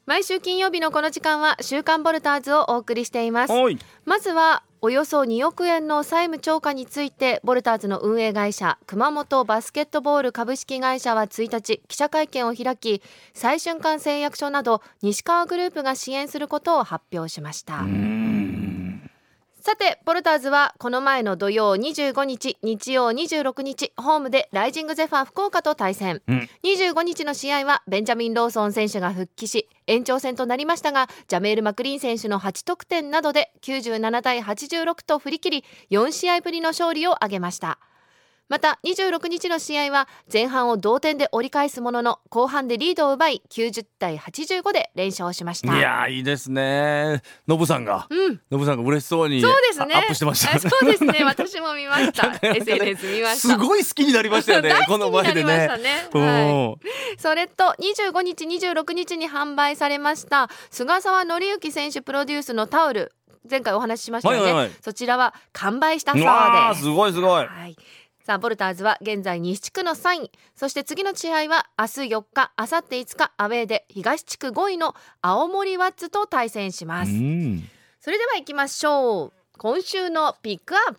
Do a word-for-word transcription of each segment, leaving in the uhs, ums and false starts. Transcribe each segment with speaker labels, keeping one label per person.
Speaker 1: 毎週金曜日のこの時間は週刊ボルターズをお送りしています。まずはおよそにおくえんの債務超過について、ボルターズの運営会社熊本バスケットボール株式会社はついたち記者会見を開き、再春館製薬所など西川グループが支援することを発表しました。うーんさて、ボルターズはこの前の土曜にじゅうごにち、日曜にじゅうろくにち、ホームでライジングゼファー福岡と対戦、うん、にじゅうごにちの試合はベンジャミン・ローソン選手が復帰し延長戦となりましたが、ジャメール・マクリーン選手のはちとくてんなどできゅうじゅうななたいはちじゅうろくと振り切りよんしあいぶりの勝利を挙げました。またにじゅうろくにちの試合は前半を同点で折り返すものの後半でリードを奪いきゅうじゅったいはちじゅうごで連勝しました。
Speaker 2: いやいいですね。ノブさんが、うん、ノブさんが嬉しそうに
Speaker 1: そうです、ね、
Speaker 2: アップしてました。
Speaker 1: そうですね私も見ました。エスエヌエス 見ました。
Speaker 2: すごい好きになりましたよねこの前でね。
Speaker 1: はい、それとにじゅうごにちにじゅうろくにちに販売されました菅沢紀之選手プロデュースのタオル、前回お話ししましたよね、はいはいはい、そちらは完売したそうです。
Speaker 2: すごいすごい、
Speaker 1: はい、さあボルターズは現在西地区のさんい、そして次の試合は明日よっか、明後日いつかアウェーで東地区ごいの青森ワッツと対戦します。それでは行きましょう。今週のピックアップ。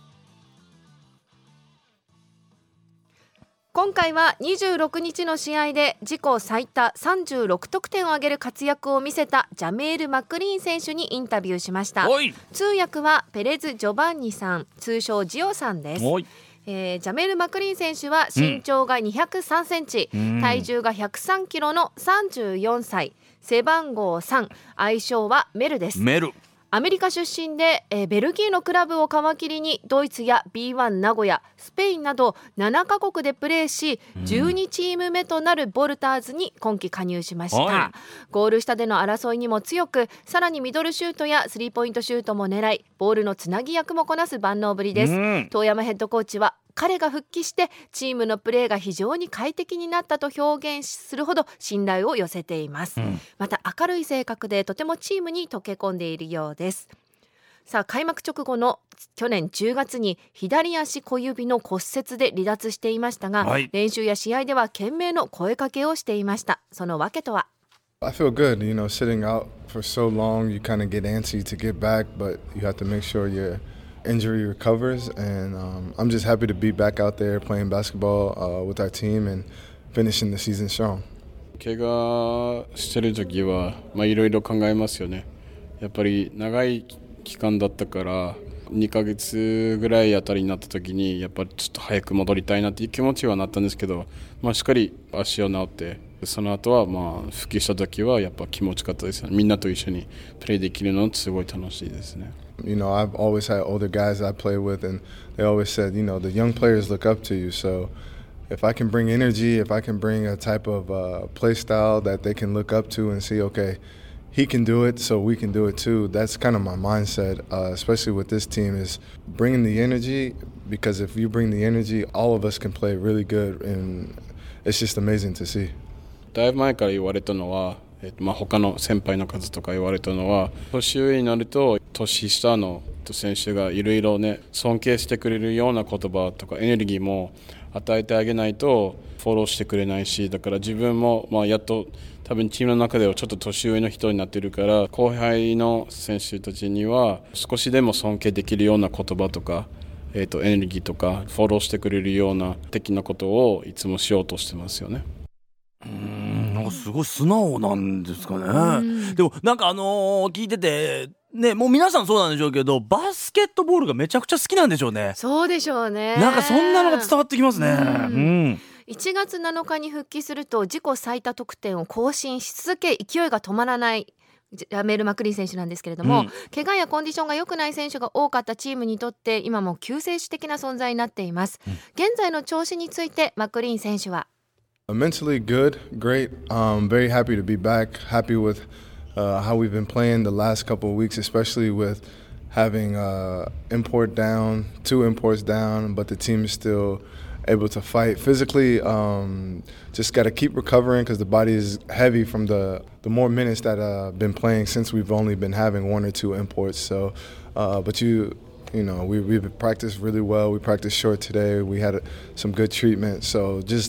Speaker 1: 今回はにじゅうろくにちの試合で自己最多さんじゅうろくとくてんを挙げる活躍を見せたジャメール・マクリーン選手にインタビューしました。通訳はペレズ・ジョバンニさん、通称ジオさんです。えー、ジャメール・マクリーン選手は身長がにひゃくさんセンチ、うん、体重がひゃくさんキロのさんじゅうよんさい、背番号さん、愛称はメルです。
Speaker 2: メル、
Speaker 1: アメリカ出身で、えー、ベルギーのクラブを皮切りにドイツや ビーワン 名古屋、スペインなどななかこくでプレーし、じゅうにチームめとなるボルターズに今季加入しました。ゴール下での争いにも強く、さらにミドルシュートやスリーポイントシュートも狙い、ボールのつなぎ役もこなす万能ぶりです。遠山ヘッドコーチは彼が復帰してチームのプレーが非常に快適になったと表現するほど信頼を寄せています、うん、また明るい性格でとてもチームに溶け込んでいるようです。さあ開幕直後の去年じゅうがつに左足小指の骨折で離脱していましたが、はい、練習や試合では懸命の声かけをしていました。その訳とは。
Speaker 3: I feel good, you know, sitting out for so long, you kind of get antsy to get back, but you have to make sure you're injury recovers, and um, I'm just happy to be back out there playing basketball uh, with our team and finishing the season strong.
Speaker 4: 怪我してる時はまあいろいろ考えますよね。やっぱり長い期間だったからにかげつぐらいあたりになった時にやっぱりちょっと早く戻りたいなっていう気持ちはなったんですけど、まあしっかり足を治ってその後はまあ復帰した時はやっぱ気持ちよかったですよね。みんなと一緒にプレーできるのすごい楽しいですね。
Speaker 3: You know, I've always had older guys I play with, and they always said, you know, the young players look up to you. So if I can bring energy, if I can bring a type of uh, play style that they can look up to and see, okay, he can do it, so we can do it too. That's kind of my mindset, uh, especially with this team, is bringing the energy, because if you bring the energy, all of us can play really good, and it's just amazing to see.
Speaker 4: だいぶ前から言われたのは、えっとまあ、他の先輩の数とか言われたのは、年上になると年下の選手がいろいろね尊敬してくれるような言葉とかエネルギーも与えてあげないとフォローしてくれないし、だから自分もまあやっと多分チームの中ではちょっと年上の人になってるから、後輩の選手たちには少しでも尊敬できるような言葉とか、えっとエネルギーとかフォローしてくれるような的なことをいつもしようとしてますよね。
Speaker 2: うーん、なんかすごい素直なんですかね。でもなんかあのー、聞いててね、もう皆さんそうなんでしょうけど、バスケットボールがめちゃくちゃ好きなんでしょうね。
Speaker 1: そうでしょうね。
Speaker 2: なんかそんなのが伝わってきますね。うん、うん、
Speaker 1: いちがつなのかに復帰すると自己最多得点を更新し続け、勢いが止まらないジャメール・マクリーン選手なんですけれども、うん、怪我やコンディションが良くない選手が多かったチームにとって今も救世主的な存在になっています、うん、現在の調子についてマクリーン選手は
Speaker 3: Mentally good, great, um, very happy to be back, happy with uh, how we've been playing the last couple of weeks, especially with having uh, import down, two imports down, but the team is still able to fight physically. Um, just got to keep recovering because the body is heavy from the, the more minutes that I've uh, been playing since we've only been having one or two imports. So, uh, but you, you know, we, we've practiced really well. We practiced short today. We had a, some good treatment. So just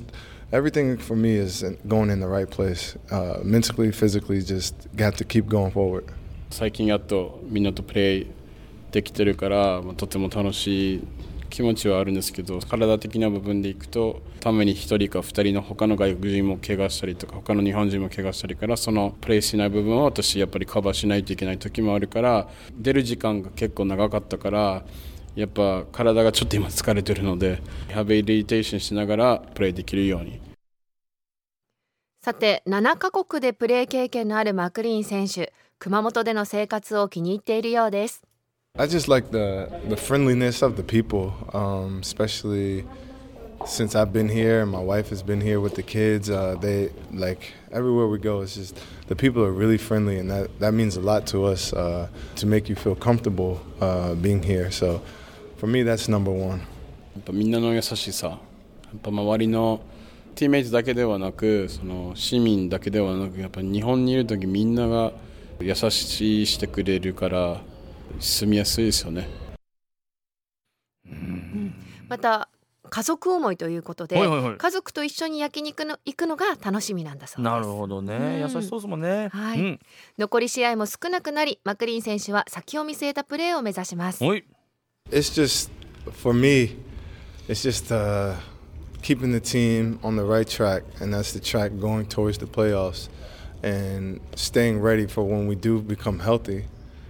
Speaker 3: everything for me is going in the right place. Uh, mentally, physically, just got to keep going forward.
Speaker 4: 最近やっとみんなとプレーできてるから、まあ、とても楽しい気持ちはあるんですけど、体的な部分でいくとためにひとりかふたりの他の外国人も怪我したりとか他の日本人も怪我したりから、そのプレーしない部分は私やっぱりカバーしないといけない時もあるから、出る時間が結構長かったからやっぱ体がちょっと今疲れてるのでリハビリテーションしながらプレーできるように。
Speaker 1: さてななカ国でプレー経験のあるマクリーン選手、熊本での生活を気に入っているようです。
Speaker 3: I just like the, the friendliness of the people, um, especially since I've been here and my wife has been here with the kids. Uh, they like everywhere we go, it's just the people are really friendly, and that, that means a lot to us uh, to make you feel comfortable uh, being here. So for me, that's number one.
Speaker 4: やっぱみんなの優しさ、やっぱ周りのティーメイトだけではなく、その市民だけではなく、やっぱ日本にいるときみんなが優ししてくれるから住みやすいですよね。
Speaker 1: うん、また家族思いということで、はいはいはい、家族と一緒に焼肉の行くのが楽しみなんだそうです。
Speaker 2: なるほどね、うん、優しそうですもんね、
Speaker 1: はい、うん、残り試合も少なくなり、マクリーン選手は先を見据えたプレーを目指します。
Speaker 3: It's just for me, it's just uh, keeping the team on the right track, and that's the track going towards the playoffs, and staying ready for when we do become healthy.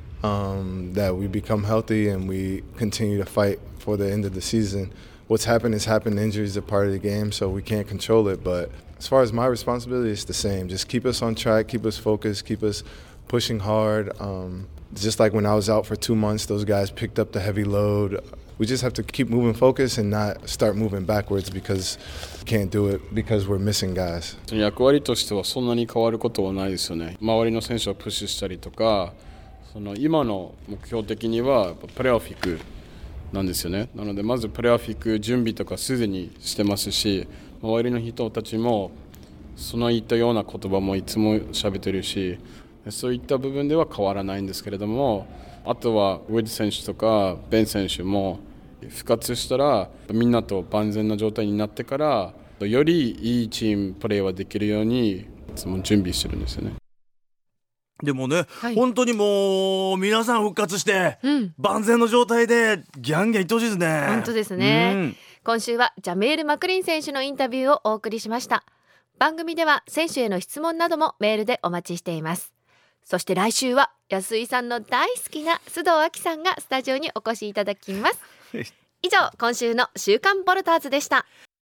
Speaker 3: Um, that we become healthy and we continue to fight for the end of the season. What's happened has happened. Injuries are part of the game, so we can't control it. But as far as my responsibility, it's the same. Just keep us on track, keep us focused, keep us pushing hard. Um, just like when I was out for two months, those guys picked up the heavy load. We just have to keep moving focus and not start moving backwards because we can't do it because we're missing guys.
Speaker 4: 役割としてはそんなに変わることはないですよね。周りの選手をプッシュしたりとか、その今の目標的にはプレーオフ行くなんですよね。なのでまずプレーオフ行く準備とかすでにしてますし、周りの人たちもその言ったような言葉もいつも喋ってるし、そういった部分では変わらないんですけれども、あとはウェッジ選手とかベン選手も復活したらみんなと万全な状態になってからよりいいチームプレーはできるようにいつも準備してるんですよね。
Speaker 2: でもね、はい、本当にもう皆さん復活して、うん、万全の状態でギャンギャンいってほしいですね。
Speaker 1: 本当ですね、うん、今週はジャメール・マクリーン選手のインタビューをお送りしました。番組では選手への質問などもメールでお待ちしています。そして来週は安井さんの大好きな須藤亜希さんがスタジオにお越しいただきます。以上、今週の週刊ボルターズでした。